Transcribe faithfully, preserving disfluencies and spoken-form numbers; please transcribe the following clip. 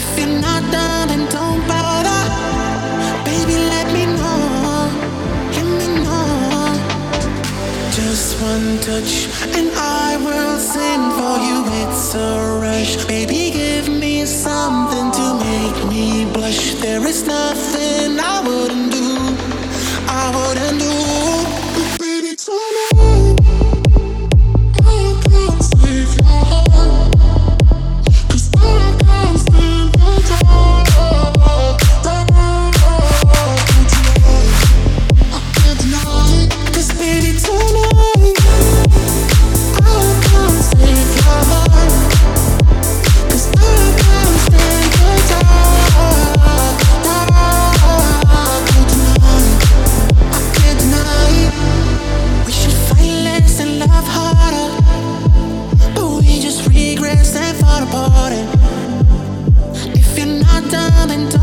If you're not down, then don't bother. Baby, let me know. Let me know. Just one touch, and I will sing for you. It's a rush. Baby, give me something to make me blush. There is nothing I wouldn't do. I wouldn't do. Baby, tonight I can't save your heart. 'Cause I can't stand the dark. I can't deny. 'Cause baby, tonight I can't save your heart. 'Cause I can't stand the dark. I can't deny. We should fight less and love harder, but we just regress and fall apart. And if you're not down, then